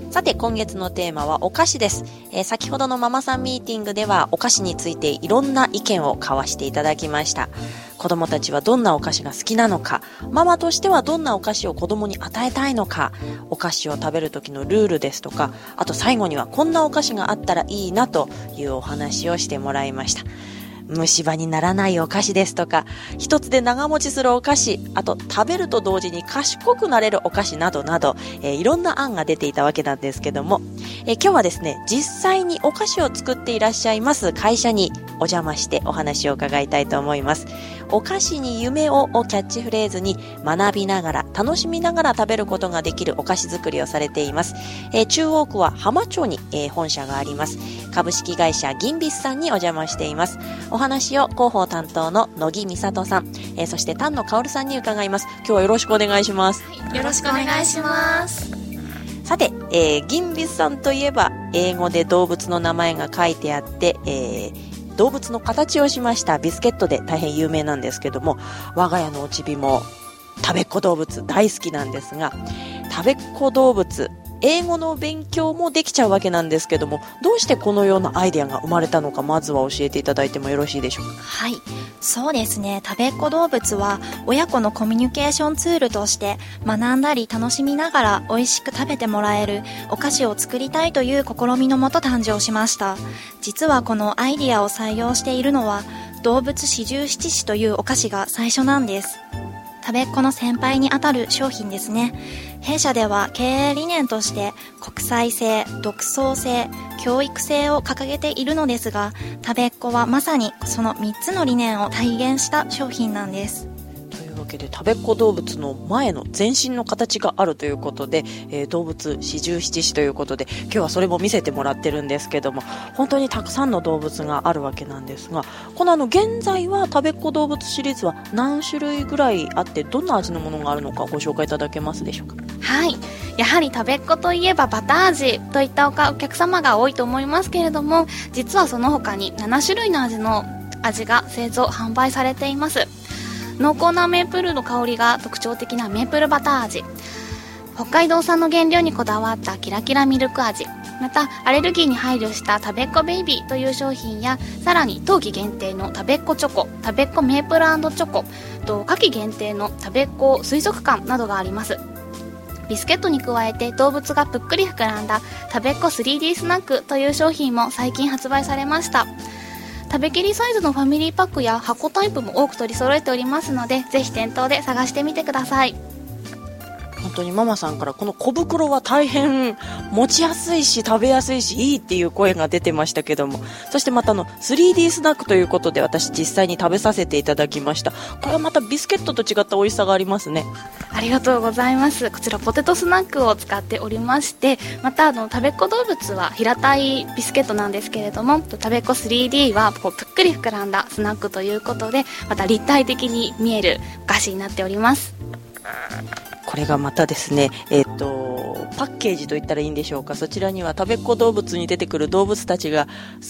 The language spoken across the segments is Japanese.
さて今月のテーマはお菓子です。先ほどのママさんミーティングではお菓子についていろんな意見を交わしていただきました。子供たちはどんなお菓子が好きなのか、ママとしてはどんなお菓子を子供に与えたいのか、お菓子を食べる時のルールですとか、あと最後にはこんなお菓子があったらいいなというお話をしてもらいました。虫歯にならないお菓子ですとか、一つで長持ちするお菓子、あと食べると同時に賢くなれるお菓子などなど、いろんな案が出ていたわけなんですけども、今日はですね、実際にお菓子を作っていらっしゃいます会社にお邪魔してお話を伺いたいと思います。お菓子に夢をキャッチフレーズに、学びながら楽しみながら食べることができるお菓子作りをされています。中央区は浜町に、本社があります株式会社銀ビスさんにお邪魔しています。お話を広報担当の野木美里さん、そして丹野薫さんに伺います。今日はよろしくお願いします。 はい、よろしくお願いします。 さて、銀ビスさんといえば英語で動物の名前が書いてあって、動物の形をしましたビスケットで大変有名なんですけども、我が家のおちびも食べっ子動物大好きなんですが、食べっ子動物、英語の勉強もできちゃうわけなんですけども、どうしてこのようなアイデアが生まれたのか、まずは教えていただいてもよろしいでしょうか。 はい、そうですね。食べっ子動物は親子のコミュニケーションツールとして学んだり楽しみながら美味しく食べてもらえるお菓子を作りたいという試みのもと誕生しました。実はこのアイデアを採用しているのは動物四十七士というお菓子が最初なんです。食べっ子の先輩にあたる商品ですね。弊社では経営理念として国際性、独創性、教育性を掲げているのですが、食べっ子はまさにその3つの理念を体現した商品なんです。 というわけで食べっ子動物の前の全身の形があるということで、動物四十七士ということで、今日はそれも見せてもらってるんですけども、本当にたくさんの動物があるわけなんですが、この現在は食べっ子動物シリーズは何種類ぐらいあって、どんな味のものがあるのかご紹介いただけますでしょうか。 はい、やはり食べっ子といえばバター味といったお客様が多いと思いますけれども、実はその他に7種類の味が製造販売されています。濃厚なメープルの香りが特徴的なメープルバター味、北海道産の原料にこだわったキラキラミルク味、またアレルギーに配慮した食べっ子ベイビーという商品や、さらに冬季限定の食べっ子チョコ、食べっ子メープル&チョコと、夏季限定の食べっ子水族館などがあります。ビスケットに加えて動物がぷっくり膨らんだ食べっ子 3D スナックという商品も最近発売されました。食べきりサイズのファミリーパックや箱タイプも多く取り揃えておりますので、ぜひ店頭で探してみてください。 本当にママさんからこの小袋は大変持ちやすいし食べやすいしいいっていう声が出てましたけども、そしてまた3D スナックということで私実際に食べさせていただきました。これはまたビスケットと違った美味しさがありますね。 ありがとうございます。こちらポテトスナックを使っておりまして、また食べっ子動物は平たいビスケットなんですけれども、食べっ子 3D はぷっくり膨らんだスナックということで、また立体的に見えるお菓子になっております。 これがまたですね、パッケージと言ったらいいんでしょうか。そちらには食べっ子動物に出てくる動物たちが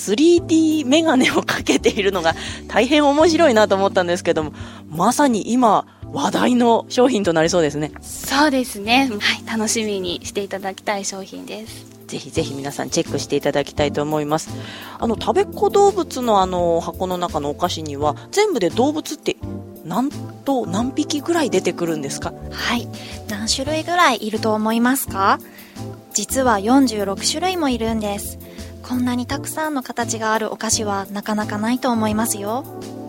3D メガネをかけているのが大変面白いなと思ったんですけども、まさに今話題の商品となりそうですね。 そうですね、はい、楽しみにしていただきたい商品です。 ぜひぜひ皆さんチェックしていただきたいと思います。食べっ子動物の箱の中のお菓子には全部で動物って何匹ぐらい出てくるんですか？ はい、何種類ぐらいいると思いますか？実は46種類もいるんです。こんなにたくさんの形があるお菓子はなかなかないと思いますよ。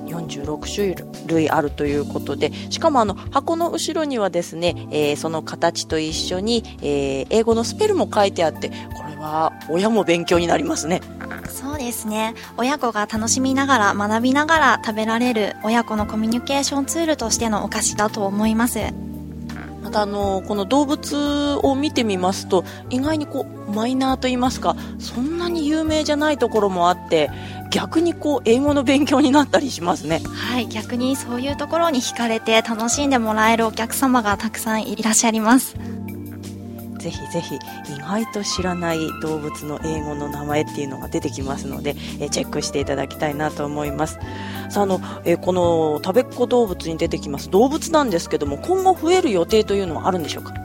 46種類あるということで、しかも箱の後ろにはですね、その形と一緒に、英語のスペルも書いてあって、これは親も勉強になりますね。 そうですね。親子が楽しみながら学びながら食べられる親子のコミュニケーションツールとしてのお菓子だと思います。 またこの動物を見てみますと、意外にマイナーと言いますか、そんなに有名じゃないところもあって、逆に英語の勉強になったりしますね。 はい、逆にそういうところに惹かれて楽しんでもらえるお客様がたくさんいらっしゃいます。 ぜひぜひ意外と知らない動物の英語の名前っていうのが出てきますので、チェックしていただきたいなと思います。さあこの食べっ子動物に出てきます動物なんですけども、今後増える予定というのはあるんでしょうか？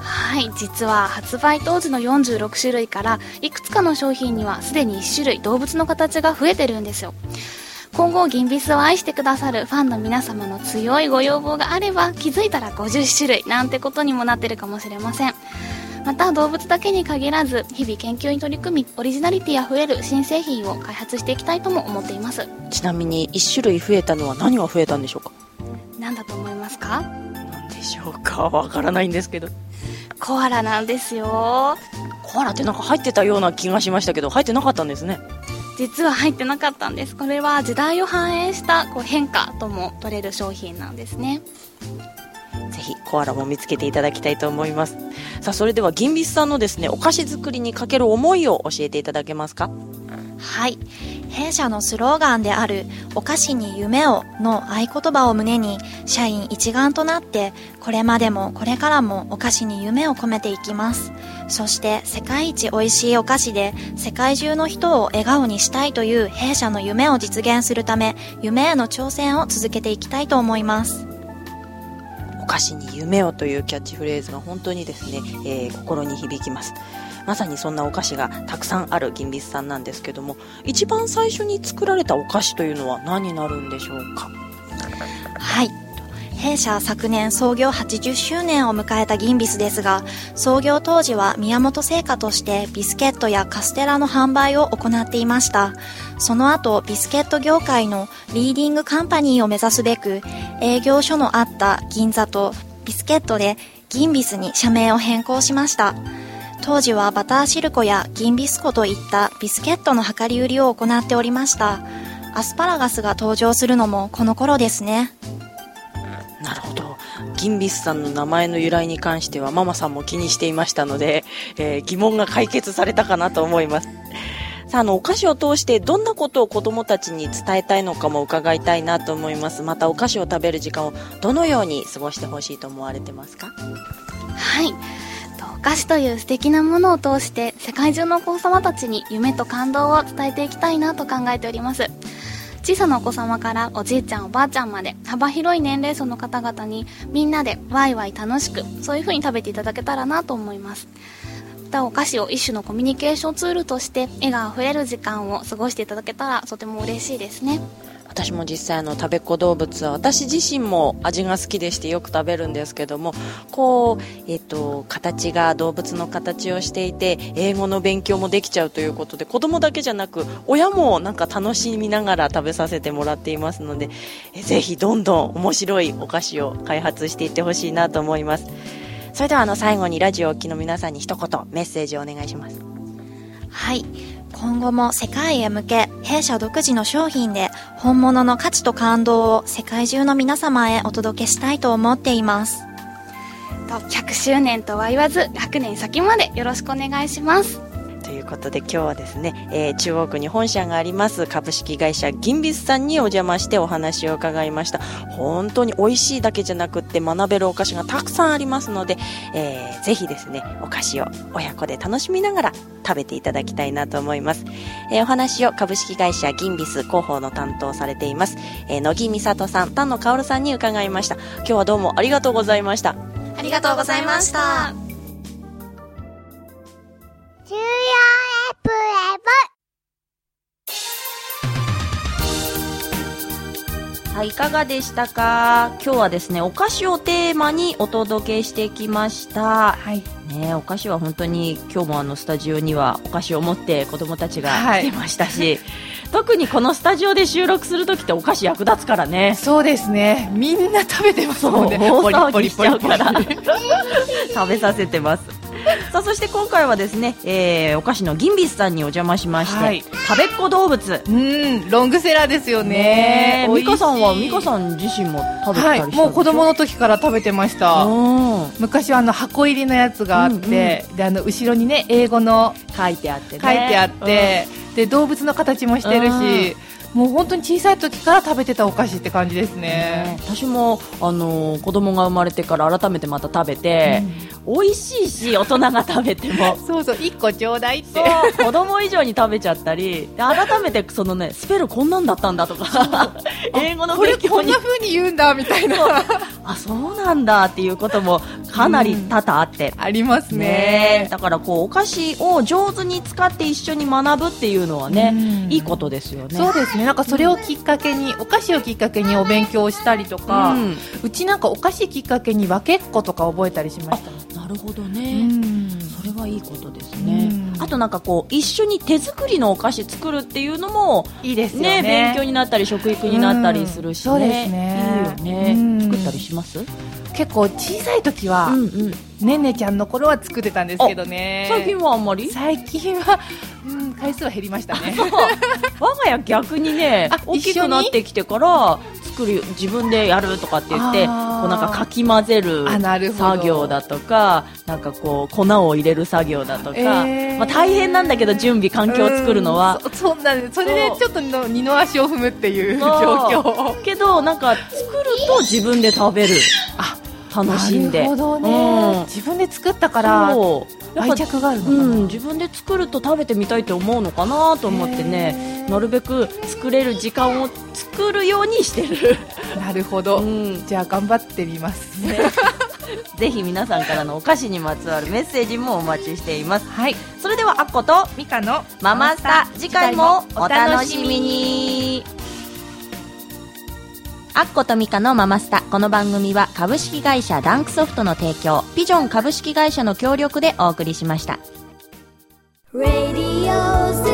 はい、実は発売当時の46種類からいくつかの商品にはすでに1種類動物の形が増えてるんですよ。今後銀ビスを愛してくださるファンの皆様の強いご要望があれば、気づいたら50種類なんてことにもなってるかもしれません。また動物だけに限らず、日々研究に取り組みオリジナリティあふれる新製品を開発していきたいとも思っています。 ちなみに1種類増えたのは何が増えたんでしょうか？ 何だと思いますか？ 何でしょうか？わからないんですけど。 コアラなんですよ。 コアラってなんか入ってたような気がしましたけど、入ってなかったんですね。 実は入ってなかったんです。これは時代を反映した変化とも取れる商品なんですね。 ぜひコアラも見つけていただきたいと思います。さあ、それでは銀ビスさんのですね、お菓子作りにかける思いを教えていただけますか？ はい。弊社のスローガンであるお菓子に夢をの合言葉を胸に、社員一丸となってこれまでもこれからもお菓子に夢を込めていきます。そして世界一美味しいお菓子で世界中の人を笑顔にしたいという弊社の夢を実現するため、夢への挑戦を続けていきたいと思います。 お菓子に夢をというキャッチフレーズが本当にですね、心に響きます。まさにそんなお菓子がたくさんある銀ビスさんなんですけども、一番最初に作られたお菓子というのは何になるんでしょうか？ はい。弊社昨年創業80周年を迎えた銀ビスですが、創業当時は宮本製菓としてビスケットやカステラの販売を行っていました。その後、ビスケット業界のリーディングカンパニーを目指すべく、営業所のあった銀座とビスケットで銀ビスに社名を変更しました。当時はバターシルコや銀ビスコといったビスケットの量り売りを行っておりました。アスパラガスが登場するのもこの頃ですね。 なるほど。銀ビスさんの名前の由来に関してはママさんも気にしていましたので、疑問が解決されたかなと思います。さあ、お菓子を通してどんなことを子どもたちに伝えたいのかも伺いたいなと思います。またお菓子を食べる時間をどのように過ごしてほしいと思われてますか？ はい。お菓子という素敵なものを通して世界中のお子様たちに夢と感動を伝えていきたいなと考えております。小さなお子様からおじいちゃんおばあちゃんまで幅広い年齢層の方々にみんなでワイワイ楽しく、そういう風に食べていただけたらなと思います。またお菓子を一種のコミュニケーションツールとして笑顔あふれる時間を過ごしていただけたらとても嬉しいですね。 私も実際食べっ子動物は私自身も味が好きでしてよく食べるんですけども、形が動物の形をしていて英語の勉強もできちゃうということで、子供だけじゃなく親もなんか楽しみながら食べさせてもらっていますので、ぜひどんどん面白いお菓子を開発していってほしいなと思います。それでは最後にラジオをお聞きの皆さんに一言メッセージをお願いします。 はい。今後も世界へ向け、弊社独自の商品で本物の価値と感動を世界中の皆様へお届けしたいと思っています。 100周年とは言わず100年先までよろしくお願いします。 ということで今日はですね、中央区に本社があります株式会社銀ビスさんにお邪魔してお話を伺いました。本当に美味しいだけじゃなくって学べるお菓子がたくさんありますので、ぜひですねお菓子を親子で楽しみながら食べていただきたいなと思います。お話を株式会社銀ビス広報の担当されています、野木美里さん、丹野薫さんに伺いました。今日はどうもありがとうございました。 ありがとうございました。 はい、いかがでしたか？今日はですねお菓子をテーマにお届けしてきました。はいね、お菓子は本当に今日もスタジオにはお菓子を持って子どもたちが来てましたし、特にこのスタジオで収録するときってお菓子役立つからね。 そうですね、みんな食べてますもんね。 大騒ぎしちゃうから食べさせてます。さあそして今回はですね、お菓子の銀ビスさんにお邪魔しまして、食べっ子動物、 ロングセラーですよね。 美香さんは美香さん自身も食べたりしたんでしょ？ もう子供の時から食べてました。昔は箱入りのやつがあって、で後ろにね英語の書いてあってね、で動物の形もしてるし、もう本当に小さい時から食べてたお菓子って感じですね。 私も子供が生まれてから改めてまた食べて、美味しいし大人が食べてもそうそう1個ちょうだいって、 そう子供以上に食べちゃったり、で改めてそのねスペルこんなんだったんだとか英語の勉強にこれこんな風に言うんだみたいなあそうなんだっていうこともかなり多々あって、 ありますねね。 だからこうお菓子を上手に使って一緒に学ぶっていうのはね、いいことですよね。 そうですね。なんかそれをきっかけに、お菓子をきっかけにお勉強したりとか、うちなんかお菓子きっかけに分けっことか覚えたりしました。 なるほどね。それはいいことですね。あとなんかこう一緒に手作りのお菓子作るっていうのもいいですよね。 勉強になったり食育になったりするしね。 そうですね。 いいよね。作ったりします？ 結構小さい時は、ねんねちゃんの頃は作ってたんですけどね。 最近はあんまり？ 最近は、回数は減りましたね。 我が家逆にね、大きくなってきてから自分でやるとかって言って、こうなんかかき混ぜる作業だとか、なんかこう粉を入れる作業だとか、まあ、大変なんだけど準備環境を作るのは、 そうなんです。それでちょっと二の足を踏むっていう状況。 けどなんか作ると自分で食べる。楽しんで。 なるほどね。自分で作ったから愛着があるのかな。 自分で作ると食べてみたいって思うのかなと思ってね、なるべく作れる時間を作るようにしてる。 なるほど。じゃあ頑張ってみます。 ぜひ皆さんからのお菓子にまつわるメッセージもお待ちしています。 はい。 それではアッコとミカのママスタ、次回もお楽しみに。アッコとミカのママスタ。この番組は株式会社ダンクソフトの提供、ピジョン株式会社の協力でお送りしました。 Radio